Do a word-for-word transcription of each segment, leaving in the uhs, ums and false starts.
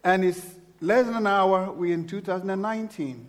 And it's less than an hour, we're in two thousand nineteen.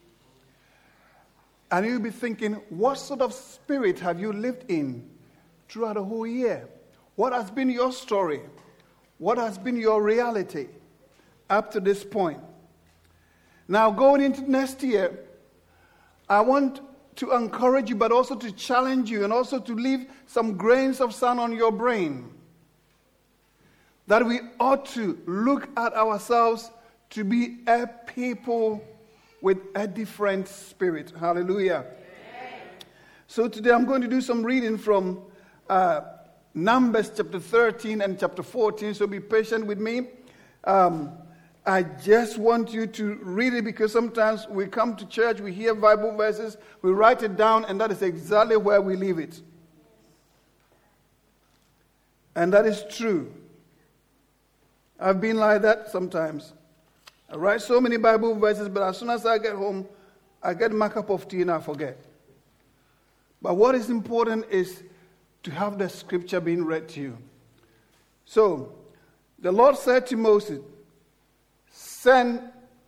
And you'll be thinking, what sort of spirit have you lived in throughout the whole year? What has been your story? What has been your reality up to this point? Now, going into next year, I want to encourage you, but also to challenge you, and also to leave some grains of sand on your brain, that we ought to look at ourselves to be a people with a different spirit. Hallelujah. Amen. So today I'm going to do some reading from uh, Numbers chapter thirteen and chapter fourteen, so be patient with me. Um, I just want you to read it, because sometimes we come to church, we hear Bible verses, we write it down, and that is exactly where we leave it. And that is true. I've been like that sometimes. I write so many Bible verses, but as soon as I get home, I get my cup of tea and I forget. But what is important is to have the scripture being read to you. So, the Lord said to Moses, send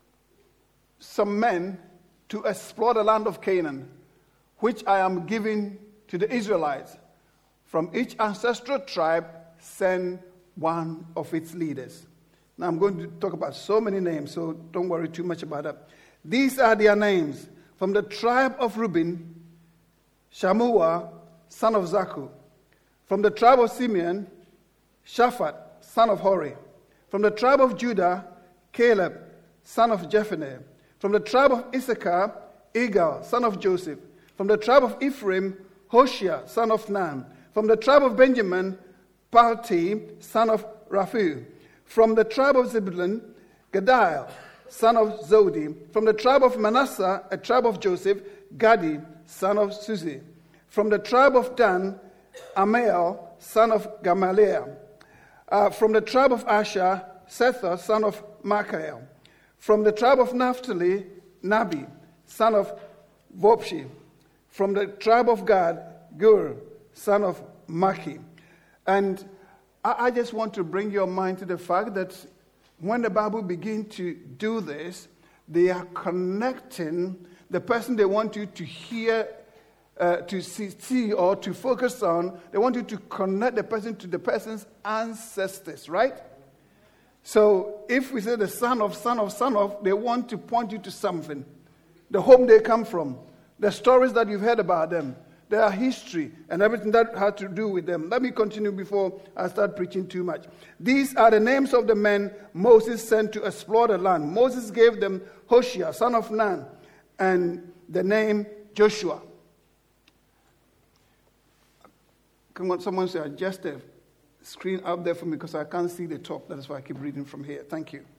some men to explore the land of Canaan, which I am giving to the Israelites. From each ancestral tribe, send one of its leaders. Now I'm going to talk about so many names, so don't worry too much about that. These are their names. From the tribe of Reuben, Shammua, son of Zakur. From the tribe of Simeon, Shaphat, son of Hori. From the tribe of Judah, Caleb, son of Jephunneh. From the tribe of Issachar, Igal, son of Joseph. From the tribe of Ephraim, Hoshea, son of Nun. From the tribe of Benjamin, Palti, son of Raphu. From the tribe of Zebulun, Gadiel, son of Zodi. From the tribe of Manasseh, a tribe of Joseph, Gadi, son of Suzi. From the tribe of Dan, Amiel, son of Gamaliel. Uh, from the tribe of Asher, Sethur, son of Michael. From the tribe of Naphtali, Nabi, son of Vopshi. From the tribe of Gad, Gur, son of Maki. And I just want to bring your mind to the fact that when the Bible begins to do this, they are connecting the person they want you to hear, uh, to see, see or to focus on. They want you to connect the person to the person's ancestors, right? So if we say the son of, son of, son of, they want to point you to something. The home they come from, the stories that you've heard about them, their history, and everything that had to do with them. Let me continue before I start preaching too much. These are the names of the men Moses sent to explore the land. Moses gave them Hoshea, son of Nun, and the name Joshua. Can someone say, adjust the screen up there for me, because I can't see the top. That's why I keep reading from here. Thank you.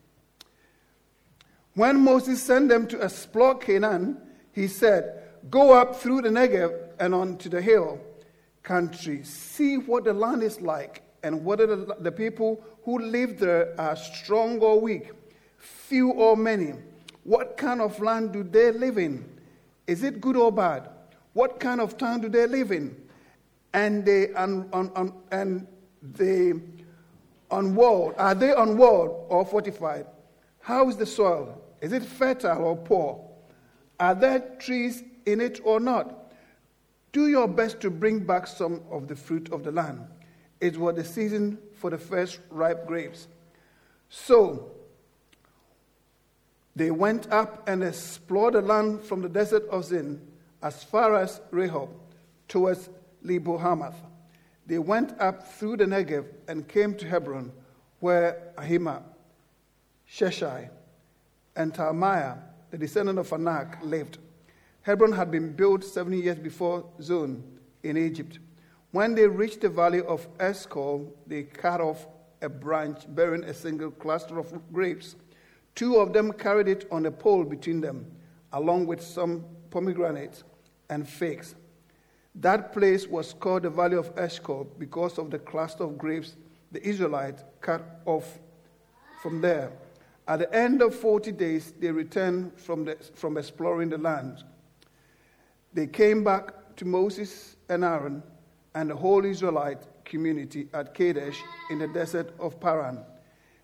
When Moses sent them to explore Canaan, he said, go up through the Negev and onto the hill country. See what the land is like, and whether the, the people who live there are strong or weak, few or many. What kind of land do they live in? Is it good or bad? What kind of town do they live in? And they un, un, un, and they unwalled. Are they unwalled or fortified? How is the soil? Is it fertile or poor? Are there trees in it or not? Do your best to bring back some of the fruit of the land. It was the season for the first ripe grapes. So they went up and explored the land from the desert of Zin as far as Rehob, towards Lebo Hamath. They went up through the Negev and came to Hebron, where Ahiman, Sheshai, and Talmaiah, the descendant of Anak, lived. Hebron had been built seventy years before Zoan in Egypt. When they reached the valley of Eshcol, they cut off a branch bearing a single cluster of grapes. Two of them carried it on a pole between them, along with some pomegranates and figs. That place was called the valley of Eshcol because of the cluster of grapes the Israelites cut off from there. At the end of forty days, they returned from, the, from exploring the land. They came back to Moses and Aaron and the whole Israelite community at Kadesh in the desert of Paran.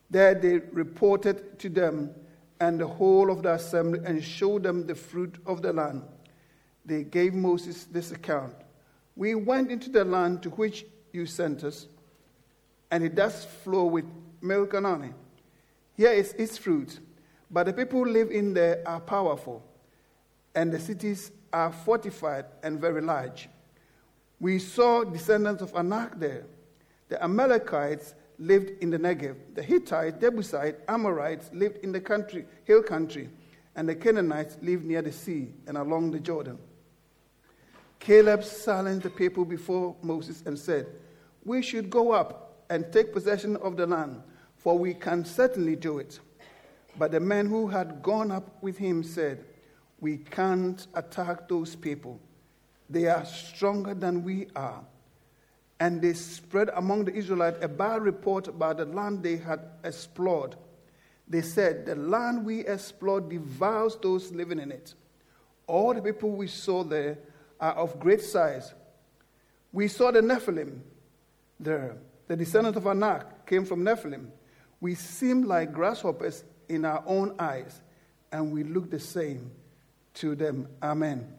There they reported to them and the whole of the assembly and showed them the fruit of the land. They gave Moses this account. We went into the land to which you sent us, and it does flow with milk and honey. Here is its fruit, but the people who live in there are powerful, and the cities are fortified and very large. We saw descendants of Anak there. The Amalekites lived in the Negev. The Hittites, Jebusites, Amorites lived in the country, hill country, and the Canaanites lived near the sea and along the Jordan. Caleb silenced the people before Moses and said, "We should go up and take possession of the land, for we can certainly do it." But the men who had gone up with him said, "We can't attack those people. They are stronger than we are." And they spread among the Israelites a bad report about the land they had explored. They said, "The land we explored devours those living in it. All the people we saw there are of great size. We saw the Nephilim there. The descendants of Anak came from Nephilim. We seemed like grasshoppers in our own eyes, and we looked the same to them." Amen. Amen.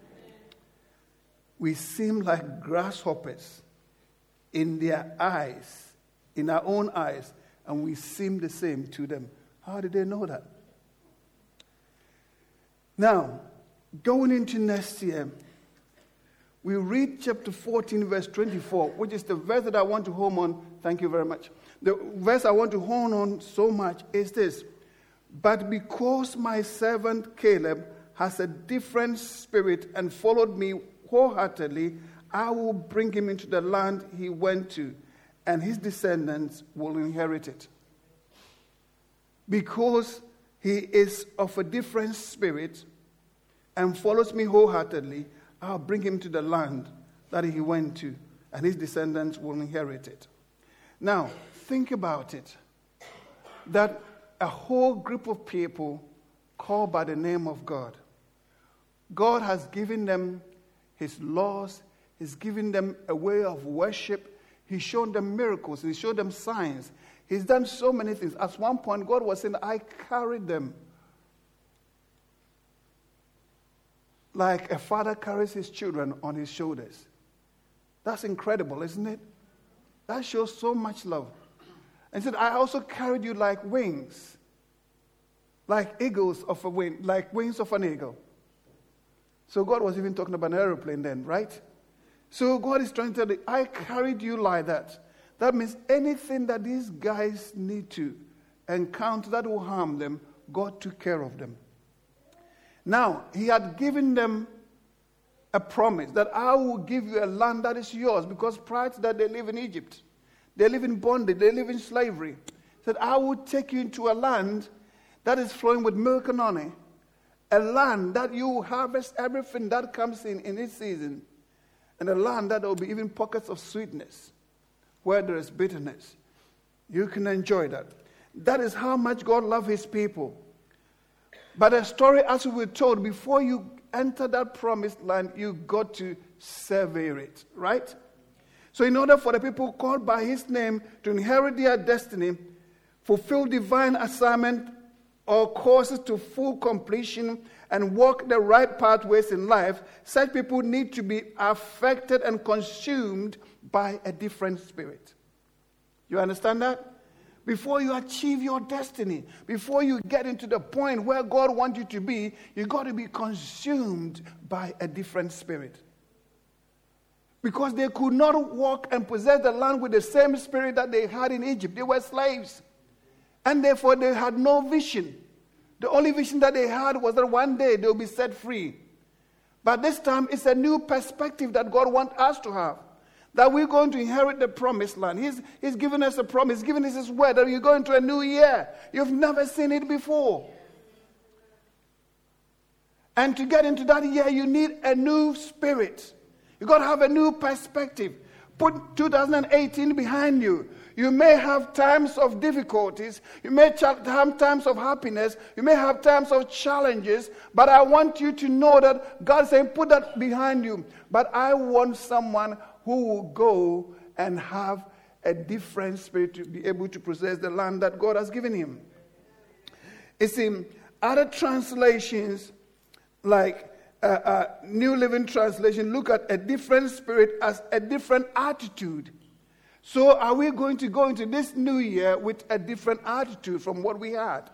We seem like grasshoppers in their eyes, in our own eyes, and we seem the same to them. How did they know that? Now, going into next year, we read chapter fourteen, verse twenty-four, which is the verse that I want to hone on. Thank you very much. The verse I want to hone on so much is this: "But because my servant Caleb has a different spirit and followed me wholeheartedly, I will bring him into the land he went to, and his descendants will inherit it. Because he is of a different spirit and follows me wholeheartedly, I'll bring him to the land that he went to, and his descendants will inherit it." Now, think about it. That a whole group of people called by the name of God, God has given them his laws. He's given them a way of worship. He's shown them miracles. He's shown them signs. He's done so many things. At one point, God was saying, "I carried them like a father carries his children on his shoulders." That's incredible, isn't it? That shows so much love. And he said, "I also carried you like wings, like eagles of a wing, like wings of an eagle." So God was even talking about an airplane then, right? So God is trying to tell you, I carried you like that. That means anything that these guys need to encounter that will harm them, God took care of them. Now, he had given them a promise that I will give you a land that is yours, because prior to that they live in Egypt. They live in bondage. They live in slavery. He said, I will take you into a land that is flowing with milk and honey, a land that you will harvest everything that comes in in its season, and a land that there will be even pockets of sweetness where there is bitterness. You can enjoy that. That is how much God loves his people. But a story, as we were told, before you enter that promised land, you got to survey it, right? So in order for the people called by his name to inherit their destiny, fulfill divine assignment or courses to full completion, and walk the right pathways in life, such people need to be affected and consumed by a different spirit. You understand that? Before you achieve your destiny, before you get into the point where God wants you to be, you got to be consumed by a different spirit. Because they could not walk and possess the land with the same spirit that they had in Egypt. They were slaves. And therefore they had no vision. The only vision that they had was that one day they'll be set free. But this time it's a new perspective that God wants us to have. That we're going to inherit the promised land. He's, he's given us a promise. He's given us his word that you're going to a new year. You've never seen it before. And to get into that year, you need a new spirit. You've got to have a new perspective. Put two thousand eighteen behind you. You may have times of difficulties. You may have times of happiness. You may have times of challenges. But I want you to know that God is saying, put that behind you. But I want someone who will go and have a different spirit to be able to possess the land that God has given him. It's in other translations, like uh, uh, New Living Translation, look at a different spirit as a different attitude. So are we going to go into this new year with a different attitude from what we had?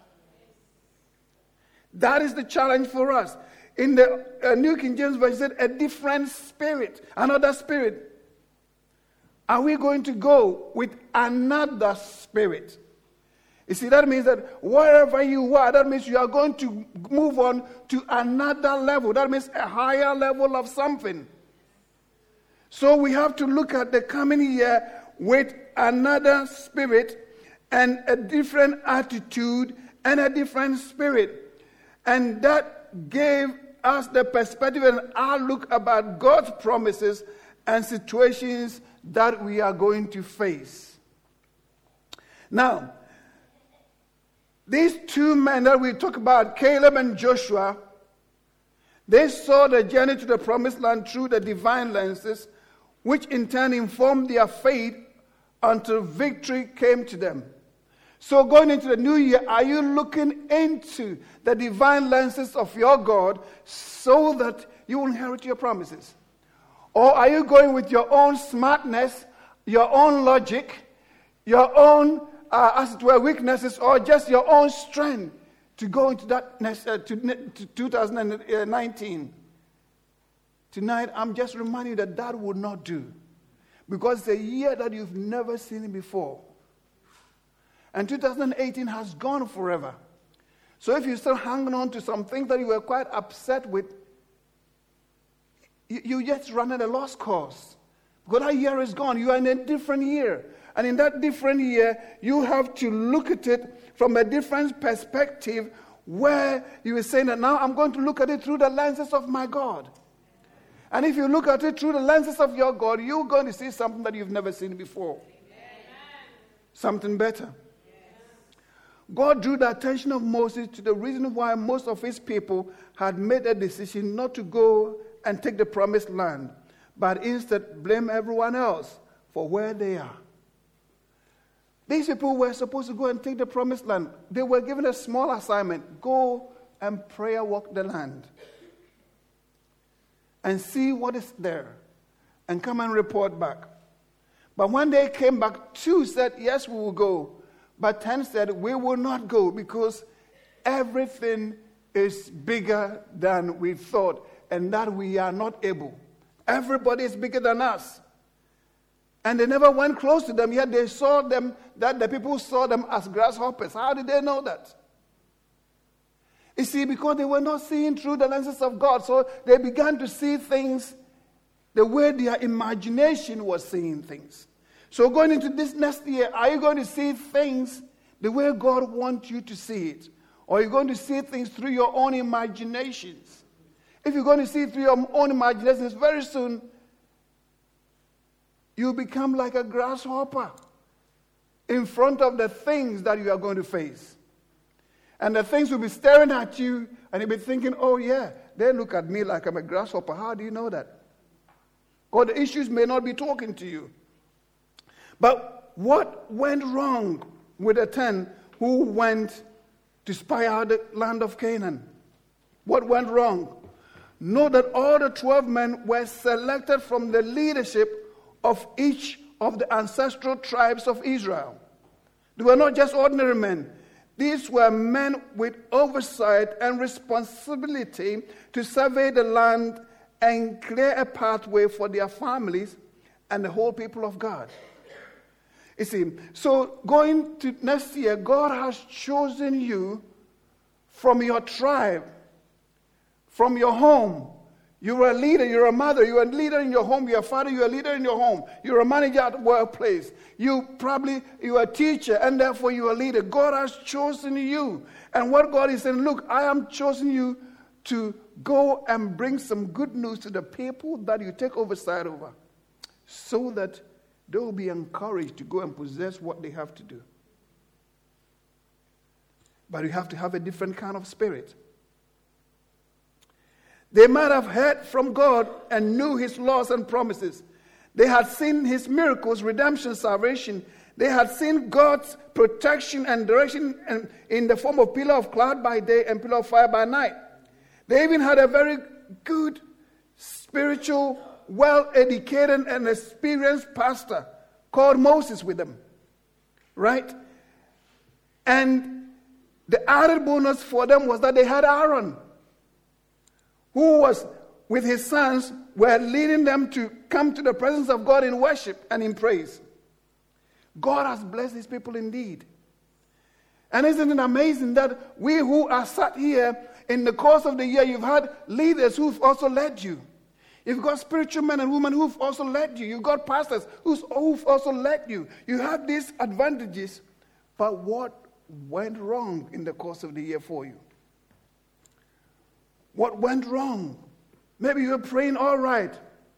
That is the challenge for us. In the uh, New King James Version, a different spirit, another spirit. Are we going to go with another spirit? You see, that means that wherever you are, that means you are going to move on to another level. That means a higher level of something. So we have to look at the coming year with another spirit and a different attitude and a different spirit. And that gave us the perspective and outlook about God's promises and situations that we are going to face. Now, these two men that we talk about, Caleb and Joshua, they saw the journey to the promised land through the divine lenses, which in turn informed their faith until victory came to them. So going into the new year, are you looking into the divine lenses of your God so that you will inherit your promises? Or are you going with your own smartness, your own logic, your own, uh, as it were, weaknesses, or just your own strength to go into that next, uh, to, to two thousand nineteen? Tonight, I'm just reminding you that that would not do. Because it's a year that you've never seen before. And two thousand eighteen has gone forever. So if you're still hanging on to some things that you were quite upset with, you, you just run at a lost cause. Because that year is gone. You are in a different year. And in that different year, you have to look at it from a different perspective where you are saying that now I'm going to look at it through the lenses of my God. And if you look at it through the lenses of your God, you're going to see something that you've never seen before. Amen. Something better. Yes. God drew the attention of Moses to the reason why most of his people had made a decision not to go and take the promised land, but instead blame everyone else for where they are. These people were supposed to go and take the promised land. They were given a small assignment. Go and prayer walk the land. And see what is there. And come and report back. But when they came back, two said, yes, we will go. But ten said, we will not go because everything is bigger than we thought and that we are not able. Everybody is bigger than us. And they never went close to them, yet they saw them, that the people saw them as grasshoppers. How did they know that? You see, because they were not seeing through the lenses of God, so they began to see things the way their imagination was seeing things. So going into this next year, are you going to see things the way God wants you to see it? Or are you going to see things through your own imaginations? If you're going to see through your own imaginations, very soon, you'll become like a grasshopper in front of the things that you are going to face. And the things will be staring at you, and you'll be thinking, oh yeah, they look at me like I'm a grasshopper. How do you know that? Or the issues may not be talking to you. But what went wrong with the ten who went to spy out the land of Canaan? What went wrong? Know that all the twelve men were selected from the leadership of each of the ancestral tribes of Israel. They were not just ordinary men. These were men with oversight and responsibility to survey the land and clear a pathway for their families and the whole people of God. You see, so going to next year, God has chosen you from your tribe, from your home. You're a leader, you're a mother, you're a leader in your home, you're a father, you're a leader in your home. You're a manager at the workplace. You probably, you're a teacher, and therefore you're a leader. God has chosen you. And what God is saying, look, I am choosing you to go and bring some good news to the people that you take oversight over, so that they will be encouraged to go and possess what they have to do. But you have to have a different kind of spirit. They might have heard from God and knew his laws and promises. They had seen his miracles, redemption, salvation. They had seen God's protection and direction in the form of pillar of cloud by day and pillar of fire by night. They even had a very good, spiritual, well-educated and experienced pastor called Moses with them. Right? And the added bonus for them was that they had Aaron, who was with his sons, were leading them to come to the presence of God in worship and in praise. God has blessed his people indeed. And isn't it amazing that we who are sat here in the course of the year, you've had leaders who've also led you. You've got spiritual men and women who've also led you. You've got pastors who've also led you. You have these advantages. But what went wrong in the course of the year for you? What went wrong? Maybe you were praying all right.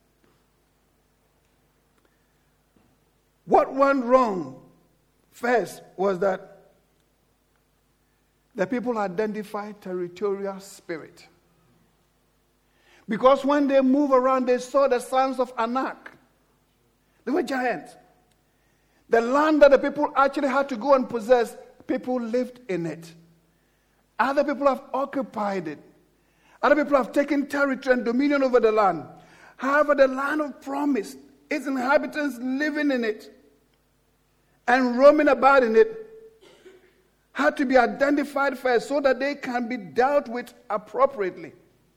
What went wrong first was that the people identified territorial spirit. Because when they move around, they saw the sons of Anak. They were giants. The land that the people actually had to go and possess, people lived in it. Other people have occupied it. Other people have taken territory and dominion over the land. However, the land of promise, its inhabitants living in it and roaming about in it, had to be identified first so that they can be dealt with appropriately.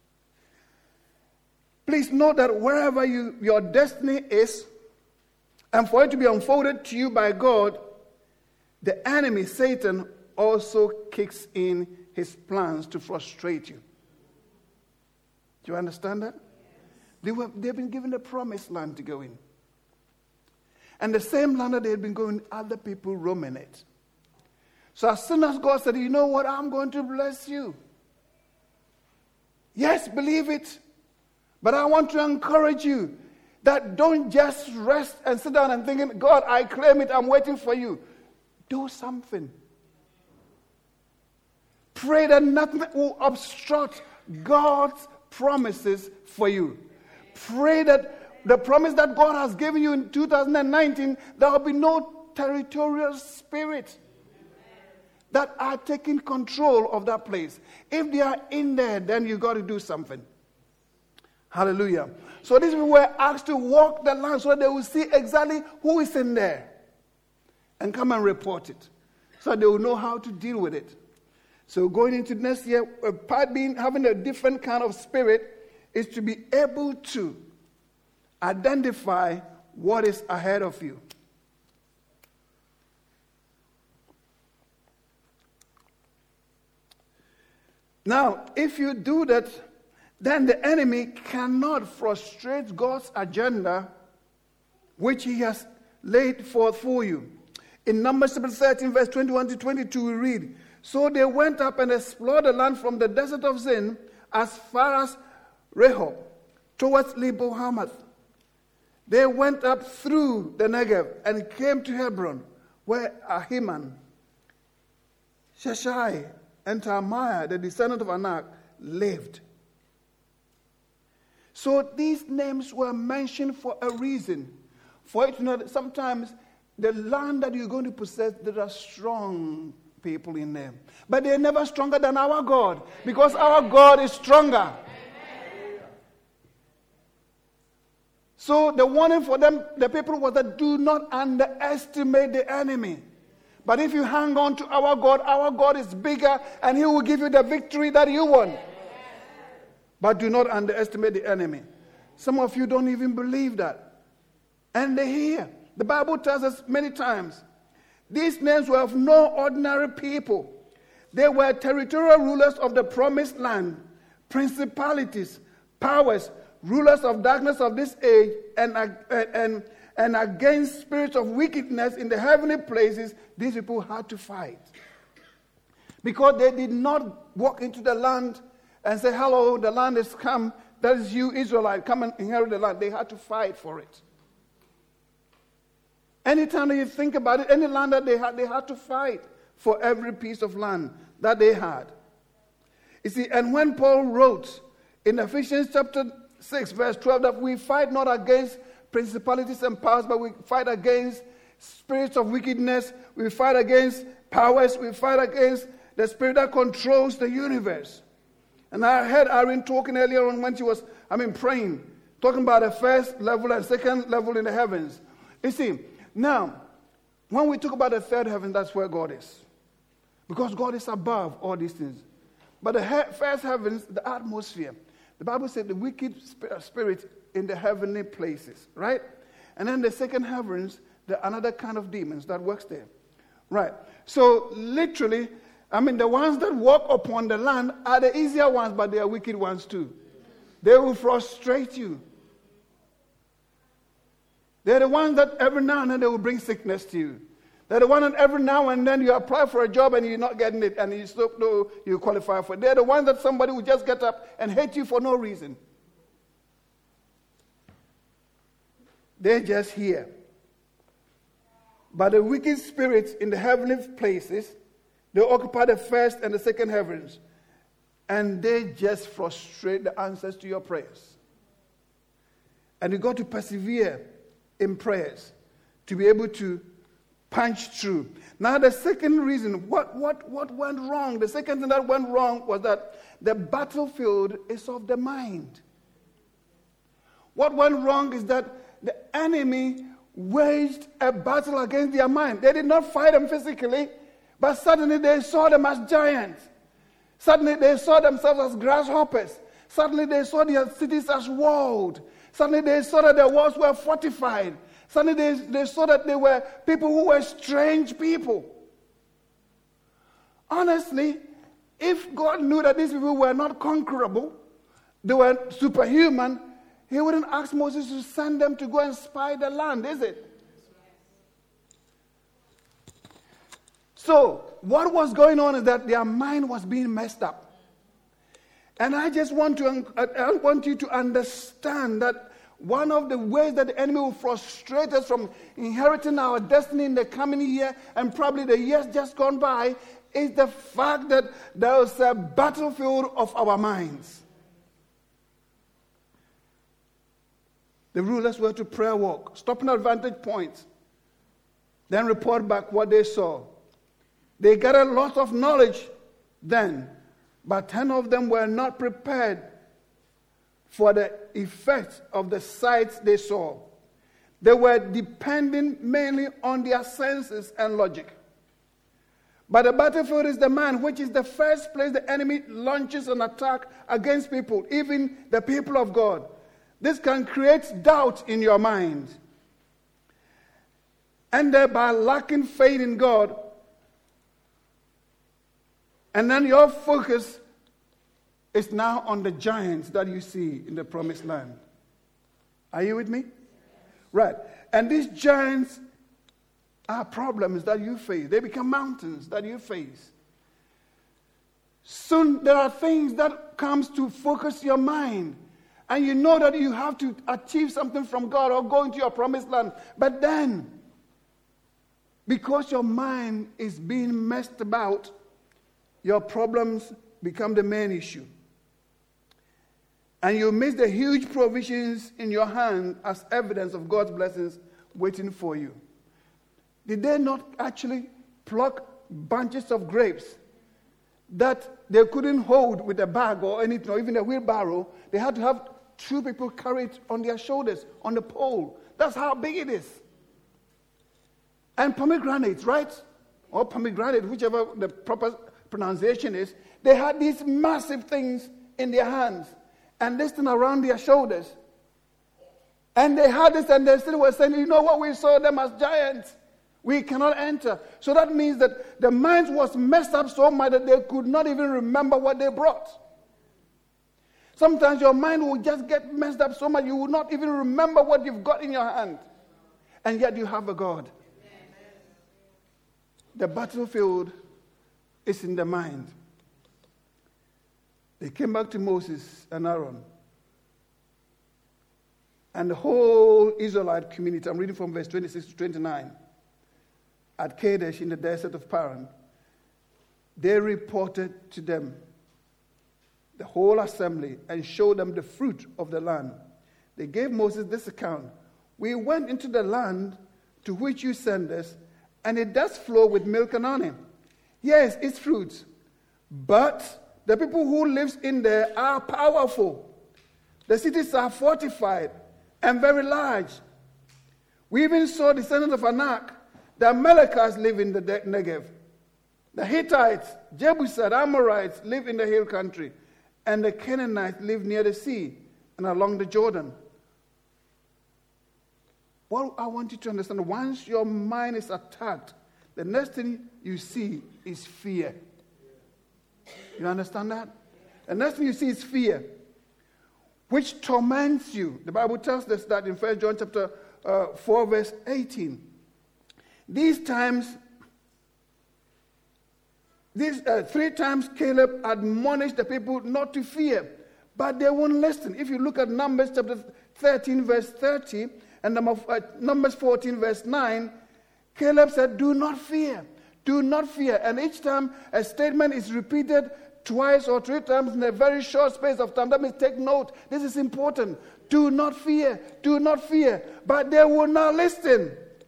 Please note that wherever you, your destiny is, and for it to be unfolded to you by God, the enemy, Satan, also kicks in his plans to frustrate you. Do you understand that? They were, they've been given a promised land to go in. And the same land that they had been going, other people roam in it. So as soon as God said, you know what, I'm going to bless you. Yes, believe it. But I want to encourage you that don't just rest and sit down and thinking, God, I claim it, I'm waiting for you. Do something. Pray that nothing will obstruct God's promises for you. Pray that the promise that God has given you in two thousand nineteen, there will be no territorial spirit that are taking control of that place. If they are in there, then you got to do something. Hallelujah. So these people were asked to walk the land so that they will see exactly who is in there and come and report it so that they will know how to deal with it. So going into next year, a part being having a different kind of spirit is to be able to identify what is ahead of you. Now, if you do that, then the enemy cannot frustrate God's agenda, which he has laid forth for you. In Numbers thirteen, verse twenty-one to twenty-two, we read, so they went up and explored the land from the desert of Zin as far as Rehob, towards Lebo Hamath. They went up through the Negev and came to Hebron, where Ahiman, Sheshai, and Talmai, the descendant of Anak, lived. So these names were mentioned for a reason. For it to know that sometimes the land that you're going to possess, there are strong people in them. But they're never stronger than our God, because our God is stronger. So the warning for them, the people, was that do not underestimate the enemy. But if you hang on to our God, our God is bigger and he will give you the victory that you want. But do not underestimate the enemy. Some of you don't even believe that. And they hear. The Bible tells us many times, these names were of no ordinary people. They were territorial rulers of the promised land, principalities, powers, rulers of darkness of this age, and, and, and against spirits of wickedness in the heavenly places. These people had to fight. Because they did not walk into the land and say, hello, the land is come. That is you, Israelite. Come and inherit the land. They had to fight for it. Anytime that you think about it, any land that they had, they had to fight for every piece of land that they had. You see, and when Paul wrote in Ephesians chapter six, verse twelve, that we fight not against principalities and powers, but we fight against spirits of wickedness. We fight against powers. We fight against the spirit that controls the universe. And I heard Irene talking earlier on when she was, I mean, praying, talking about the first level and second level in the heavens. You see, now, when we talk about the third heaven, that's where God is. Because God is above all these things. But the he- first heavens, the atmosphere, the Bible said the wicked sp- spirit in the heavenly places, right? And then the second heavens, there are another kind of demons that works there. Right. So literally, I mean, the ones that walk upon the land are the easier ones, but they are wicked ones too. They will frustrate you. They're the ones that every now and then they will bring sickness to you. They're the ones that every now and then you apply for a job and you're not getting it and you still know you qualify for it. They're the ones that somebody will just get up and hate you for no reason. They're just here. But the wicked spirits in the heavenly places, they occupy the first and the second heavens. And they just frustrate the answers to your prayers. And you got to persevere in prayers to be able to punch through. Now the second reason, what, what, what went wrong? The second thing that went wrong was that the battlefield is of the mind. What went wrong is that the enemy waged a battle against their mind. They did not fight them physically, but suddenly they saw them as giants. Suddenly they saw themselves as grasshoppers. Suddenly they saw their cities as walled. Suddenly they saw that their walls were fortified. Suddenly they, they saw that they were people who were strange people. Honestly, if God knew that these people were not conquerable, they were superhuman, he wouldn't ask Moses to send them to go and spy the land, is it? So, what was going on is that their mind was being messed up. And I just want to I want you to understand that one of the ways that the enemy will frustrate us from inheriting our destiny in the coming year and probably the years just gone by is the fact that there is a battlefield of our minds. The rulers were to prayer walk, stopping at vantage points, then report back what they saw. They gathered lots of knowledge then, but ten of them were not prepared for the effects of the sights they saw. They were depending mainly on their senses and logic. But the battlefield is the man, which is the first place the enemy launches an attack against people, even the people of God. This can create doubt in your mind. And thereby lacking faith in God. And then your focus is now on the giants that you see in the promised land. Are you with me? Right. And these giants are problems that you face. They become mountains that you face. Soon there are things that comes to focus your mind. And you know that you have to achieve something from God or go into your promised land. But then, because your mind is being messed about, your problems become the main issue. And you miss the huge provisions in your hand as evidence of God's blessings waiting for you. Did they not actually pluck bunches of grapes that they couldn't hold with a bag or anything, or even a wheelbarrow? They had to have two people carry it on their shoulders, on the pole. That's how big it is. And pomegranates, right? Or pomegranate, whichever the proper pronunciation is. They had these massive things in their hands and this thing around their shoulders. And they had this and they still were saying, you know what, we saw them as giants. We cannot enter. So that means that the mind was messed up so much that they could not even remember what they brought. Sometimes your mind will just get messed up so much you will not even remember what you've got in your hand. And yet you have a God. The battlefield is in the mind. They came back to Moses and Aaron. And the whole Israelite community, I'm reading from verse twenty-six to twenty-nine, at Kadesh in the desert of Paran, they reported to them, the whole assembly, and showed them the fruit of the land. They gave Moses this account. We went into the land to which you send us, and it does flow with milk and honey. Yes, it's fruits, but the people who live in there are powerful. The cities are fortified and very large. We even saw descendants of Anak. The Amalekites live in the Negev. The Hittites, Jebusites, Amorites live in the hill country. And the Canaanites live near the sea and along the Jordan. What I want you to understand, once your mind is attacked, the next thing you see is fear. You understand that? The next thing you see is fear, which torments you. The Bible tells us that in First John chapter uh, four, verse eighteen. These times, these uh, three times Caleb admonished the people not to fear, but they won't listen. If you look at Numbers chapter thirteen, verse thirty, and number, uh, Numbers fourteen, verse nine, Caleb said, do not fear, do not fear. And each time a statement is repeated twice or three times in a very short space of time, that means take note. This is important. Do not fear, do not fear. But they will not listen.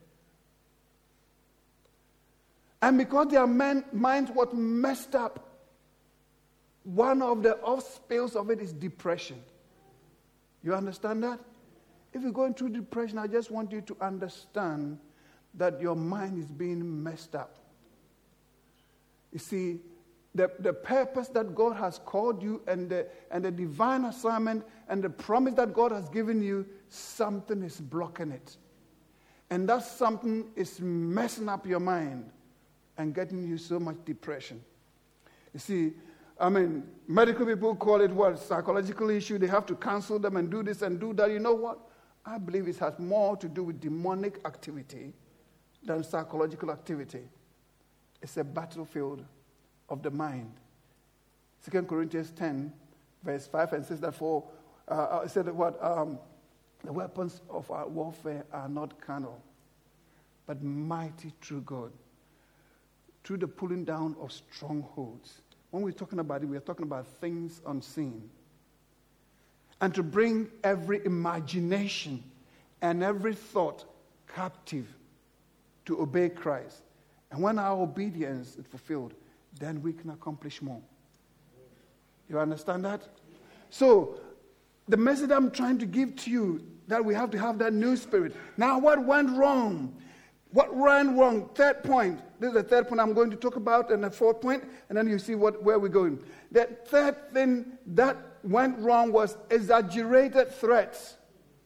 And because their man, minds were messed up, one of the offspills of it is depression. You understand that? If you're going through depression, I just want you to understand that your mind is being messed up. You see, the, the purpose that God has called you and the, and the divine assignment and the promise that God has given you, something is blocking it. And that something is messing up your mind and getting you so much depression. You see, I mean, medical people call it what? Psychological issue. They have to counsel them and do this and do that. You know what? I believe it has more to do with demonic activity than psychological activity. It's a battlefield of the mind. Second Corinthians ten, verse five, and says that for, uh, it said that what? Um, the weapons of our warfare are not carnal, but mighty through God, through the pulling down of strongholds. When we're talking about it, we're talking about things unseen. And to bring every imagination and every thought captive to obey Christ. And when our obedience is fulfilled, then we can accomplish more. You understand that? So, the message I'm trying to give to you, that we have to have that new spirit. Now, what went wrong? What went wrong? Third point. This is the third point I'm going to talk about, and the fourth point, and then you see what, where we're going. The third thing that went wrong was exaggerated threats.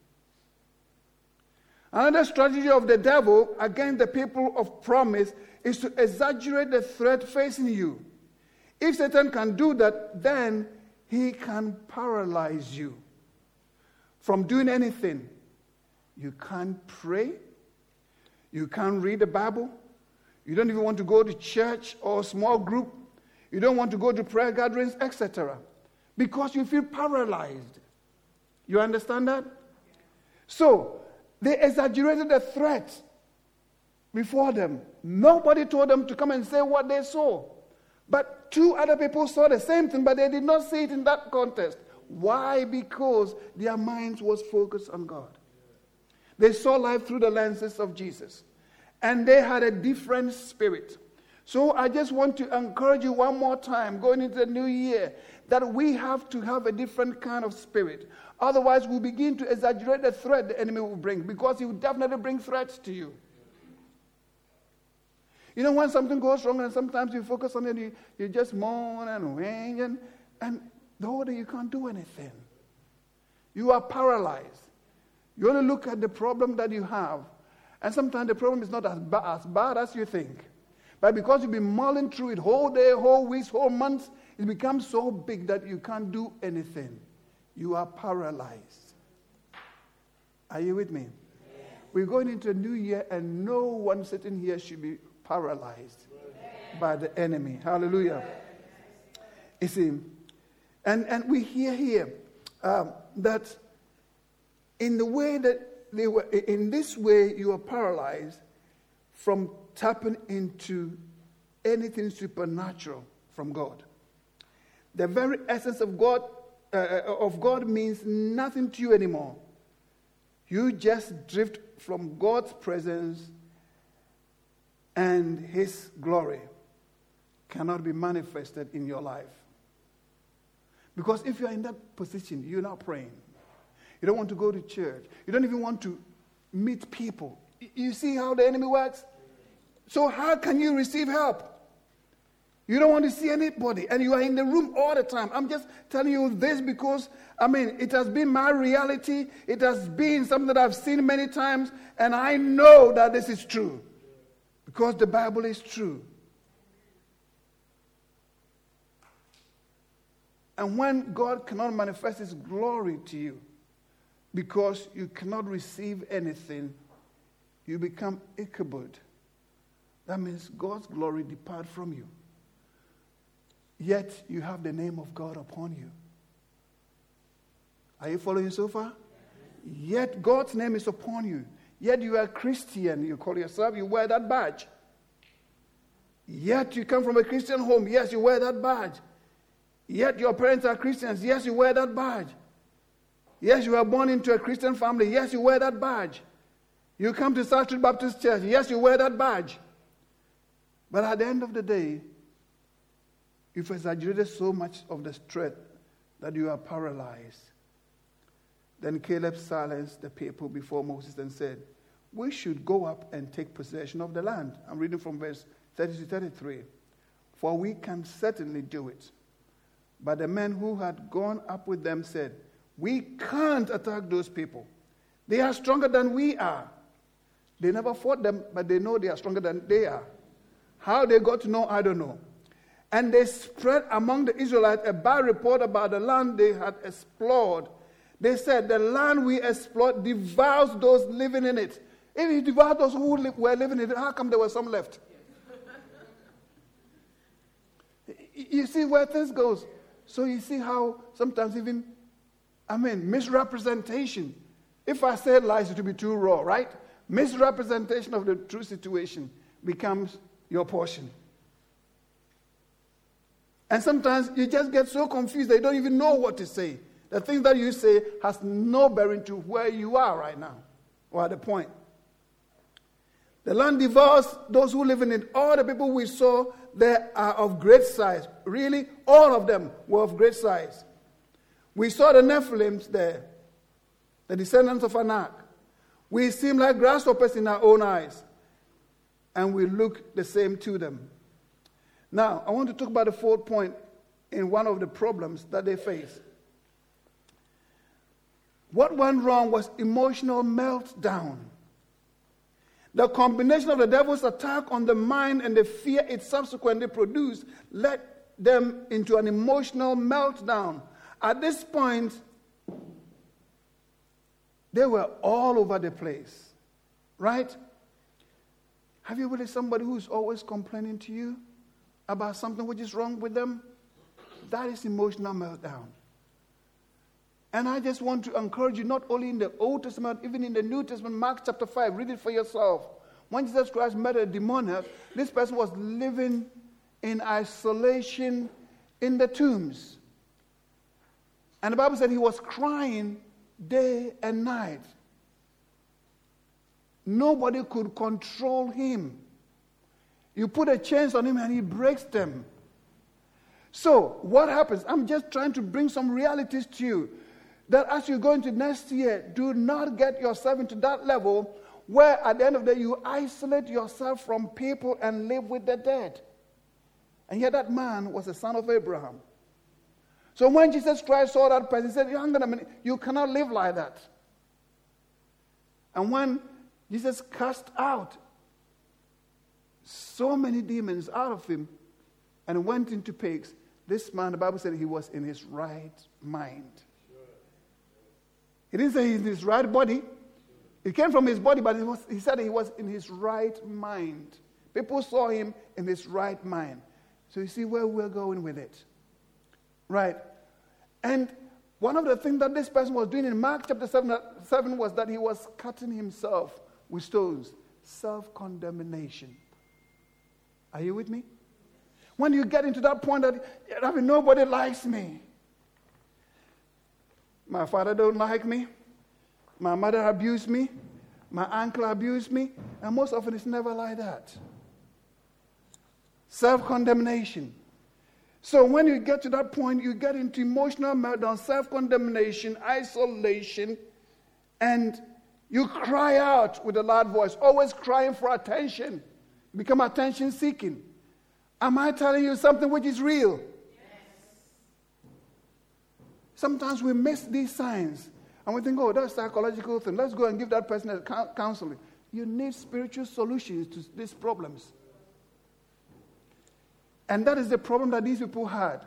Another strategy of the devil against the people of promise is to exaggerate the threat facing you. If Satan can do that, then he can paralyze you from doing anything. You can't pray. You can't read the Bible. You don't even want to go to church or small group. You don't want to go to prayer gatherings, et cetera. Because you feel paralyzed. You understand that? So, they exaggerated the threat before them. Nobody told them to come and say what they saw. But two other people saw the same thing, but they did not see it in that context. Why? Because their minds was focused on God. They saw life through the lenses of Jesus. And they had a different spirit. So I just want to encourage you one more time, going into the new year, that we have to have a different kind of spirit. Otherwise, we'll begin to exaggerate the threat the enemy will bring, because he will definitely bring threats to you. You know, when something goes wrong and sometimes you focus on it, you, you just moan and whine, and, and the whole day you can't do anything. You are paralyzed. You only look at the problem that you have, and sometimes the problem is not as, ba- as bad as you think. But because you've been mulling through it whole day, whole weeks, whole months, it becomes so big that you can't do anything. You are paralyzed. Are you with me? Yeah. We're going into a new year, and no one sitting here should be paralyzed yeah. by the enemy. Hallelujah. Yeah. You see, and, and we hear here um, that in the way that they were, in this way you are paralyzed from tapping into anything supernatural from God. The very essence of God uh, of God means nothing to you anymore. You just drift from God's presence, and his glory cannot be manifested in your life. Because if you're in that position, you're not praying. You don't want to go to church. You don't even want to meet people. You see how the enemy works? So how can you receive help? You don't want to see anybody, and you are in the room all the time. I'm just telling you this because, I mean, it has been my reality. It has been something that I've seen many times, and I know that this is true because the Bible is true. And when God cannot manifest his glory to you because you cannot receive anything, you become Ichabod. That means God's glory depart from you. Yet you have the name of God upon you. Are you following so far? Yet God's name is upon you. Yet you are a Christian. You call yourself, you wear that badge. Yet you come from a Christian home. Yes, you wear that badge. Yet your parents are Christians. Yes, you wear that badge. Yes, you are born into a Christian family. Yes, you wear that badge. You come to South Street Baptist Church. Yes, you wear that badge. But at the end of the day, you've exaggerated so much of the threat that you are paralyzed. Then Caleb silenced the people before Moses and said, we should go up and take possession of the land. I'm reading from verse thirty to thirty-three. For we can certainly do it. But the men who had gone up with them said, we can't attack those people. They are stronger than we are. They never fought them, but they know they are stronger than they are. How they got to know, I don't know. And they spread among the Israelites a bad report about the land they had explored. They said, the land we explored devours those living in it. If it devoured those who li- were living in it, how come there were some left? You see where things goes. So you see how sometimes even, I mean, misrepresentation. If I say lies, it will be too raw, right? Misrepresentation of the true situation becomes your portion. And sometimes you just get so confused that you don't even know what to say. The things that you say has no bearing to where you are right now, or at the point. The land devours those who live in it. All the people we saw there are of great size. Really, all of them were of great size. We saw the Nephilims there, the descendants of Anak. We seem like grasshoppers in our own eyes, and we look the same to them. Now, I want to talk about the fourth point in one of the problems that they face. What went wrong was emotional meltdown. The combination of the devil's attack on the mind and the fear it subsequently produced led them into an emotional meltdown. At this point, they were all over the place, right? Have you really somebody who's always complaining to you about something which is wrong with them? That is emotional meltdown. And I just want to encourage you, not only in the Old Testament, even in the New Testament, Mark chapter five, read it for yourself. When Jesus Christ met a demoniac, this person was living in isolation in the tombs. And the Bible said he was crying day and night. Nobody could control him. You put a chains on him and he breaks them. So, what happens? I'm just trying to bring some realities to you. That as you go into next year, do not get yourself into that level where at the end of the day you isolate yourself from people and live with the dead. And yet that man was a son of Abraham. So when Jesus Christ saw that person, he said, hang on a minute, you cannot live like that. And when Jesus cast out so many demons out of him and went into pigs, this man, the Bible said he was in his right mind. He didn't say he's in his right body. It came from his body, but it was, he said he was in his right mind. People saw him in his right mind. So you see where we're going with it. Right. And one of the things that this person was doing in Mark chapter seven, seven was that he was cutting himself with stones. Self-condemnation. Are you with me? When you get into that point that, I mean, nobody likes me. My father don't like me. My mother abused me. My uncle abused me. And most often it's never like that. Self-condemnation. So when you get to that point, you get into emotional meltdown, self-condemnation, isolation, and you cry out with a loud voice, always crying for attention. Become attention-seeking. Am I telling you something which is real? Yes. Sometimes we miss these signs, and we think, oh, that's a psychological thing. Let's go and give that person a counseling. You need spiritual solutions to these problems. And that is the problem that these people had.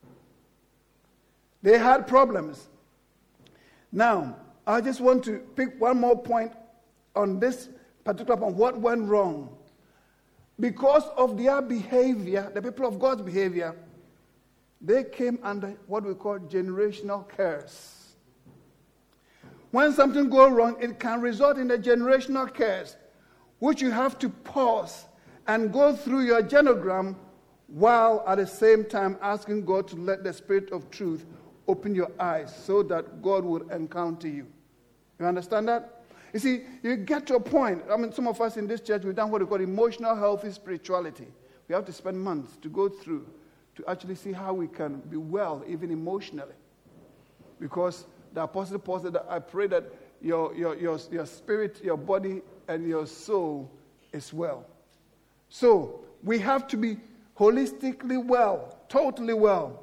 They had problems. Now, I just want to pick one more point on this particular point, what went wrong. Because of their behavior, the people of God's behavior, they came under what we call generational curse. When something goes wrong, it can result in a generational curse, which you have to pause and go through your genogram while at the same time asking God to let the Spirit of truth open your eyes so that God will encounter you. You understand that? You see, you get to a point, I mean, some of us in this church, we've done what we call emotional healthy spirituality. We have to spend months to go through to actually see how we can be well, even emotionally. Because the Apostle Paul said that I pray that your, your, your, your spirit, your body, and your soul is well. So, we have to be holistically well, totally well.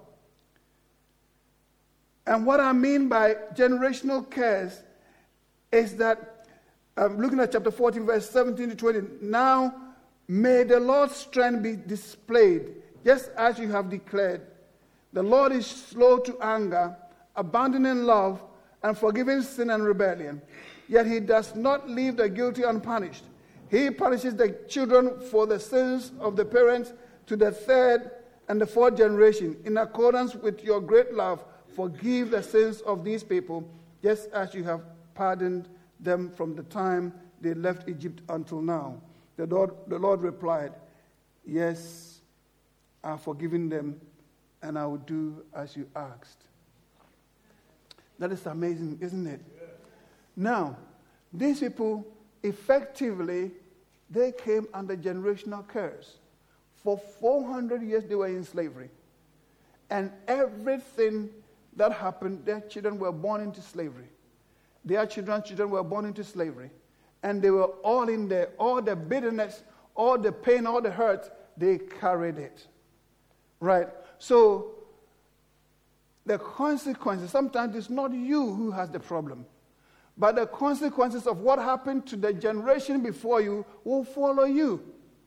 And what I mean by generational curse is that, I'm looking at chapter fourteen, verse seventeen to twenty. Now may the Lord's strength be displayed, just as you have declared. The Lord is slow to anger, abounding in love, and forgiving sin and rebellion. Yet he does not leave the guilty unpunished. He punishes the children for the sins of the parents to the third and the fourth generation. In accordance with your great love, forgive the sins of these people, just as you have pardoned them from the time they left Egypt until now. The Lord, the Lord replied, yes, I've forgiven them, and I will do as you asked. That is amazing, isn't it? Yeah. Now, these people, effectively, they came under generational curse. For four hundred years, they were in slavery. And everything that happened, their children were born into slavery. Their children's children were born into slavery. And they were all in there. All the bitterness, all the pain, all the hurt, they carried it. Right? So, the consequences, sometimes it's not you who has the problem. But the consequences of what happened to the generation before you will follow you.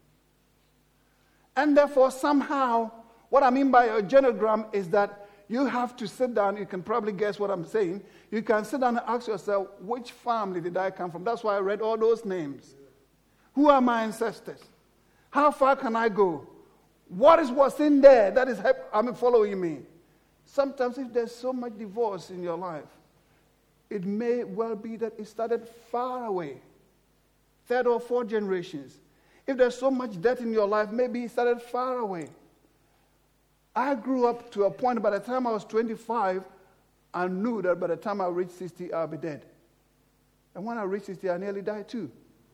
And therefore, somehow, what I mean by a genogram is that you have to sit down. You can probably guess what I'm saying. You can sit down and ask yourself, which family did I come from? That's why I read all those names. Who are my ancestors? How far can I go? What is what's in there that is I mean, following me? Sometimes if there's so much divorce in your life, it may well be that it started far away. Third or fourth generations. If there's so much debt in your life, maybe it started far away. I grew up to a point, by the time I was twenty-five, I knew that by the time I reached sixty, I'll be dead. And when I reached sixty, I nearly died too.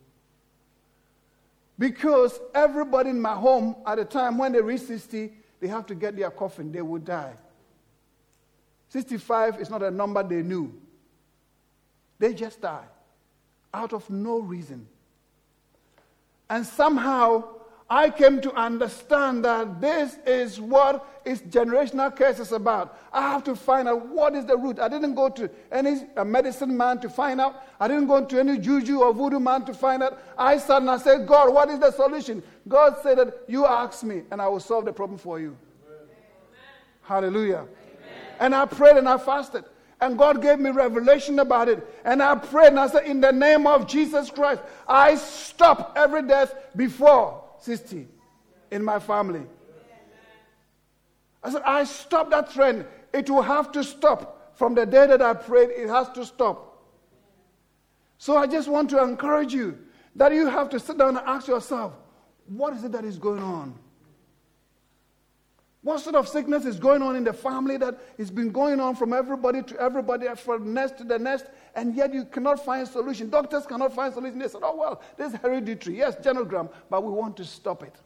Because everybody in my home at the time, when they reach sixty, they have to get their coffin. They will die. sixty-five is not a number they knew. They just die out of no reason. And somehow, I came to understand that this is what is generational curse is about. I have to find out what is the root. I didn't go to any medicine man to find out. I didn't go to any juju or voodoo man to find out. I sat and I said, God, what is the solution? God said that you ask me and I will solve the problem for you. Amen. Hallelujah. Amen. And I prayed and I fasted. And God gave me revelation about it. And I prayed and I said, in the name of Jesus Christ, I stop every death before sixty in my family. I said, I stop that trend. It will have to stop. From the day that I prayed, it has to stop. So I just want to encourage you that you have to sit down and ask yourself, what is it that is going on? What sort of sickness is going on in the family that has been going on from everybody to everybody, from the next to the next, and yet you cannot find a solution? Doctors cannot find a solution. They said, oh, well, this is hereditary. Yes, genogram, but we want to stop it.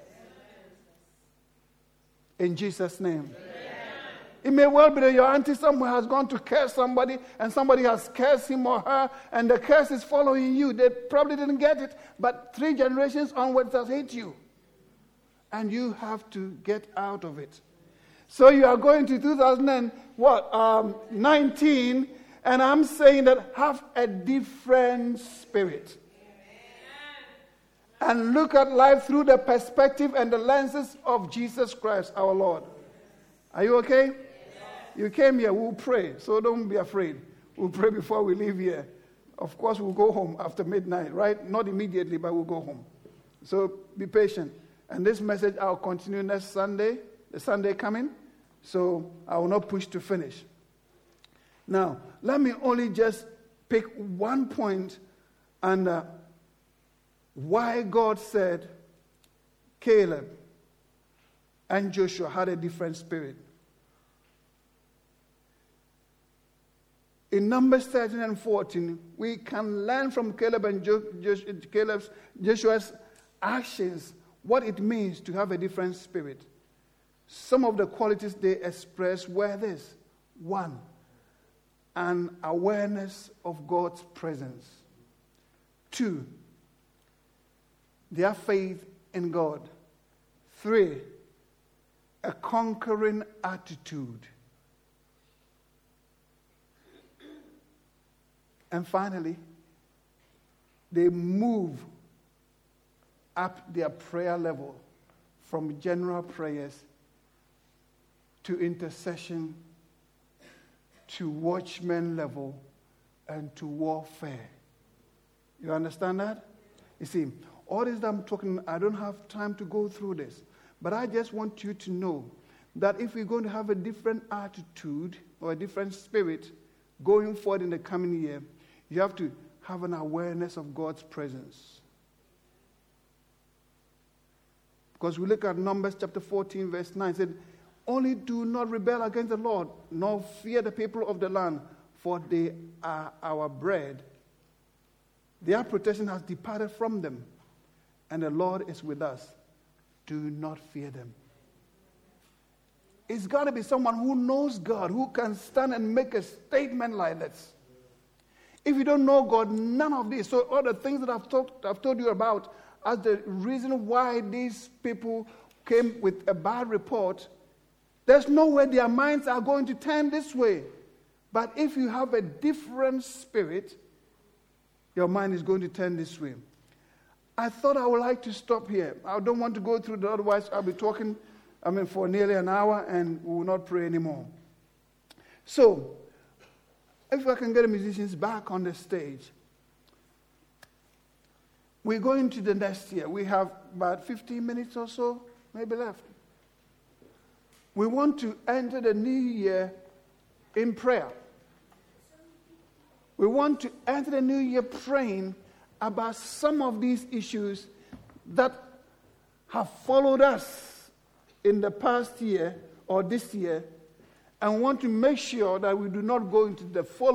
In Jesus' name. Amen. It may well be that your auntie somewhere has gone to curse somebody, and somebody has cursed him or her, and the curse is following you. They probably didn't get it, but three generations onwards has hit you. And you have to get out of it. So you are going to two thousand and what, um, nineteen, and I'm saying that have a different spirit. Amen. And look at life through the perspective and the lenses of Jesus Christ, our Lord. Are you okay? Yes. You came here, we'll pray, so don't be afraid. We'll pray before we leave here. Of course, we'll go home after midnight, right? Not immediately, but we'll go home. So be patient. And this message I'll continue next Sunday, the Sunday coming. So I will not push to finish. Now, let me only just pick one point and uh, why God said Caleb and Joshua had a different spirit. In Numbers thirteen and fourteen, we can learn from Caleb and jo- jo- Caleb's, Joshua's actions what it means to have a different spirit. Some of the qualities they expressed were this. One, an awareness of God's presence. Two, their faith in God. Three, a conquering attitude. And finally, they move up their prayer level from general prayers to intercession, to watchman level, and to warfare. You understand that? You see, all this that I'm talking, I don't have time to go through this, but I just want you to know that if we're going to have a different attitude or a different spirit going forward in the coming year, you have to have an awareness of God's presence. Because we look at Numbers chapter fourteen, verse nine, it said, only do not rebel against the Lord, nor fear the people of the land, for they are our bread. Their protection has departed from them, and the Lord is with us. Do not fear them. It's got to be someone who knows God, who can stand and make a statement like this. If you don't know God, none of this. So all the things that I've talked, I've told you about as the reason why these people came with a bad report, there's no way their minds are going to turn this way. But if you have a different spirit, your mind is going to turn this way. I thought I would like to stop here. I don't want to go through that, otherwise I'll be talking, I mean, for nearly an hour and we will not pray anymore. So, if I can get the musicians back on the stage. We're going to the next year. We have about fifteen minutes or so, maybe left. We want to enter the new year in prayer. We want to enter the new year praying about some of these issues that have followed us in the past year or this year, and want to make sure that we do not go into the following